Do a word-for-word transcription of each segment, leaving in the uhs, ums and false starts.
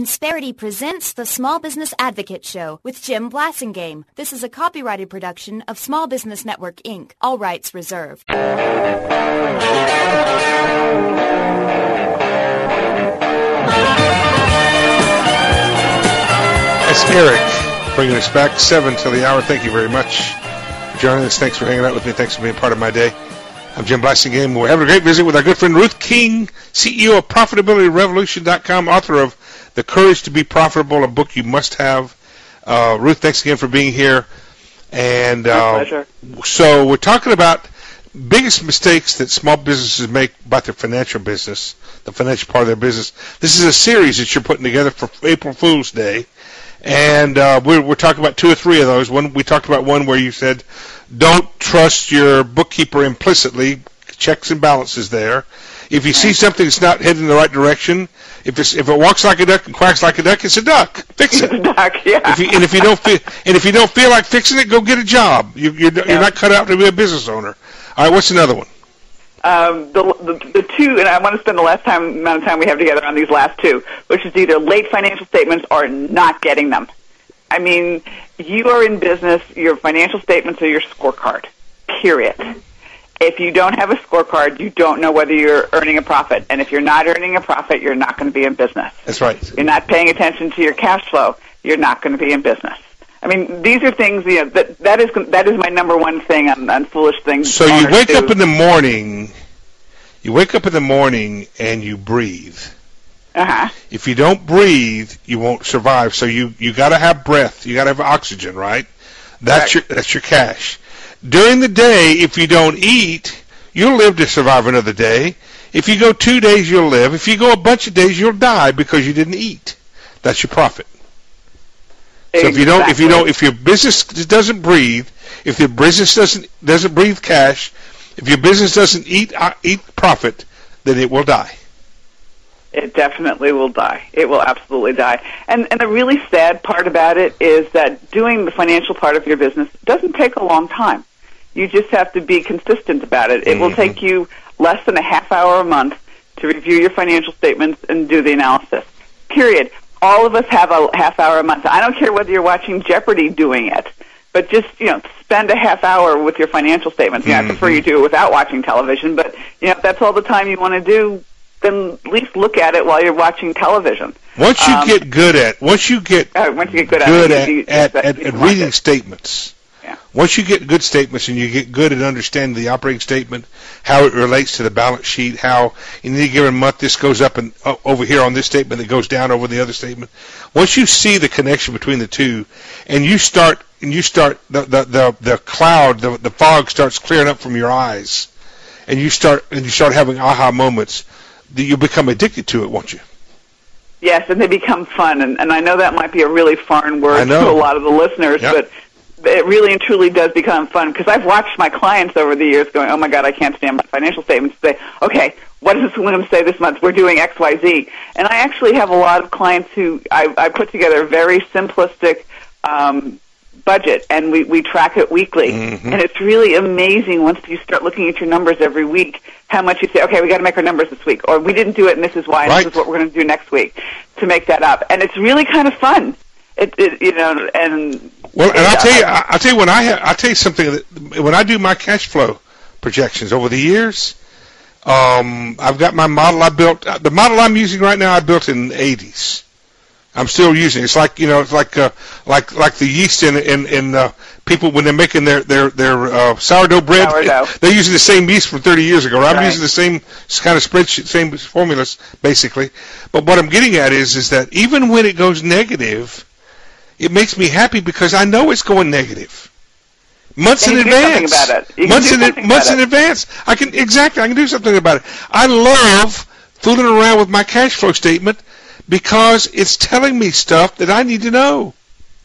Insperity presents the Small Business Advocate Show with Jim Blasingame. This is a copyrighted production of Small Business Network, Incorporated. All rights reserved. It's Eric bringing us back seven till the hour. Thank you very much for joining us. Thanks for hanging out with me. Thanks for being part of my day. I'm Jim Blasingame. We're having a great visit with our good friend Ruth King, C E O of Profitability Revolution dot com, author of The Courage to be Profitable, a book you must have. Uh, Ruth, thanks again for being here. And uh, My pleasure. So we're talking about biggest mistakes that small businesses make about their financial business, the financial part of their business. This is a series that you're putting together for April Fool's Day. And uh, we're, we're talking about two or three of those. One, we talked about one where you said, don't trust your bookkeeper implicitly. Checks and balances there. If you see something that's not heading in the right direction, if it's, if it walks like a duck and quacks like a duck, it's a duck. Fix it. It's a duck, yeah. If you, and if you don't feel and if you don't feel like fixing it, go get a job. You, you're, yeah. you're not cut out to be a business owner. All right, what's another one? Um, the, the the two, and I want to spend the last time amount of time we have together on these last two, which is either late financial statements or not getting them. I mean, you are in business. Your financial statements are your scorecard. Period. If you don't have a scorecard, you don't know whether you're earning a profit. And if you're not earning a profit, you're not going to be in business. That's right. You're not paying attention to your cash flow, you're not going to be in business. I mean, these are things, you know, that that is that is my number one thing on, on foolish things. So you wake up in the morning, you wake up in the morning and you breathe. Uh-huh. If you don't breathe, you won't survive. So you, you got to have breath. You got to have oxygen, right? That's Correct. your that's your cash. During the day, if you don't eat, you'll live to survive another day. If you go two days, you'll live. If you go a bunch of days, you'll die because you didn't eat. That's your profit. So if you don't, if you don't, if your business doesn't breathe, if your business doesn't doesn't breathe cash, if your business doesn't eat uh, eat profit, then it will die. It definitely will die. It will absolutely die. And and the really sad part about it is that doing the financial part of your business doesn't take a long time. You just have to be consistent about it. It mm-hmm. will take you less than a half hour a month to review your financial statements and do the analysis. Period. All of us have a half hour a month. I don't care whether you're watching Jeopardy doing it, but just, you know, spend a half hour with your financial statements. Mm-hmm. Yeah, I prefer you do it without watching television, but, you know, if that's all the time you want to do, then at least look at it while you're watching television. Once you um, get good at, once you get uh, once you get good, good at, at, you, you, at, you, at, you at reading it. statements, yeah. once you get good statements and you get good at understanding the operating statement, how it relates to the balance sheet, how in any given month this goes up and uh, over here on this statement, it goes down over the other statement. Once you see the connection between the two, and you start and you start the the the, the cloud, the, the fog starts clearing up from your eyes, and you start and you start having aha moments. You become addicted to it, won't you? Yes, and they become fun. And, and I know that might be a really foreign word to a lot of the listeners, yep. but it really and truly does become fun because I've watched my clients over the years going, oh, my God, I can't stand my financial statements. Say, okay, what is this going to say this month? We're doing X, Y, Z. And I actually have a lot of clients who I, I put together a very simplistic um, budget, and we, we track it weekly. Mm-hmm. And it's really amazing once you start looking at your numbers every week, how much you say, okay, we got to make our numbers this week, or we didn't do it, and this is why, and right. this is what we're going to do next week to make that up. And it's really kind of fun. It, it you know, and well, and I'll tell you, I'll tell you when I have, I'll tell you something that when I do my cash flow projections over the years, um, I've got my model I built. The model I'm using right now, I built in the eighties. I'm still using. It's like you know, it's like uh, like like the yeast in in, in uh, people when they're making their their their uh, sourdough bread. Sourdough. They're using the same yeast from thirty years ago. I'm right. using the same kind of spreadsheet, same formulas basically. But what I'm getting at is is that even when it goes negative, it makes me happy because I know it's going negative. Months and in you advance. Do something about it. You months can do in months in it. advance. I can exactly. I can do something about it. I love fooling around with my cash flow statement because it's telling me stuff that I need to know.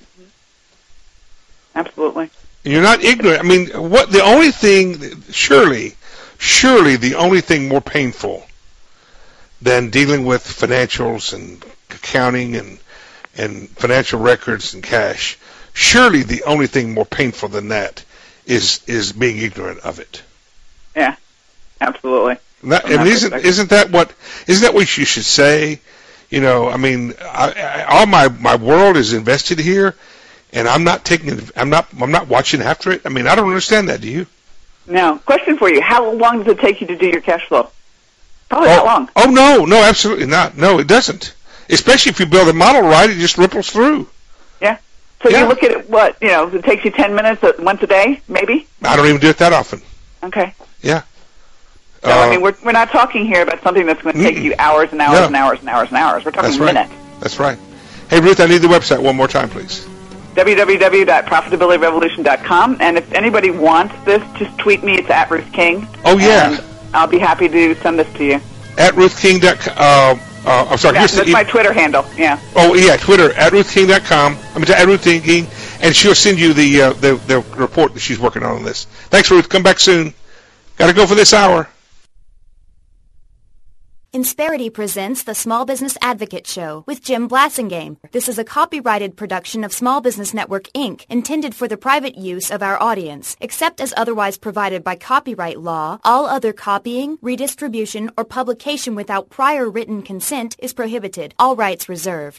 Absolutely. And you're not ignorant. I mean, what the only thing, surely, surely the only thing more painful than dealing with financials and accounting and and financial records and cash, surely the only thing more painful than that is is being ignorant of it. Yeah, absolutely. That, and isn't isn't that what isn't that what you should say? You know, I mean, I, I, all my, my world is invested here, and I'm not taking, I'm not, I'm not watching after it. I mean, I don't understand that. Do you? No. Question for you: how long does it take you to do your cash flow? Probably oh, not long. Oh no, no, absolutely not. No, it doesn't. Especially if you build a model right, it just ripples through. Yeah. So yeah. you look at it. What you know? It takes you ten minutes once a day, maybe. I don't even do it that often. Okay. Yeah. So uh, I mean, we're we're not talking here about something that's going to take mm-mm. you hours and hours no. and hours and hours and hours. We're talking that's right. minutes. That's right. Hey Ruth, I need the website one more time, please. w w w dot profitability revolution dot com. And if anybody wants this, just tweet me. It's at Ruth King. Oh yeah. And I'll be happy to send this to you. At ruth king dot com. Uh, uh, I'm sorry. Yeah, that's the, my Twitter handle. Yeah. Oh yeah, Twitter at ruth king dot com. I mean at Ruth King, and she'll send you the uh, the the report that she's working on this. Thanks, Ruth. Come back soon. Got to go for this hour. Insperity presents the Small Business Advocate Show with Jim Blasingame. This is a copyrighted production of Small Business Network, Incorporated, intended for the private use of our audience. Except as otherwise provided by copyright law, all other copying, redistribution, or publication without prior written consent is prohibited. All rights reserved.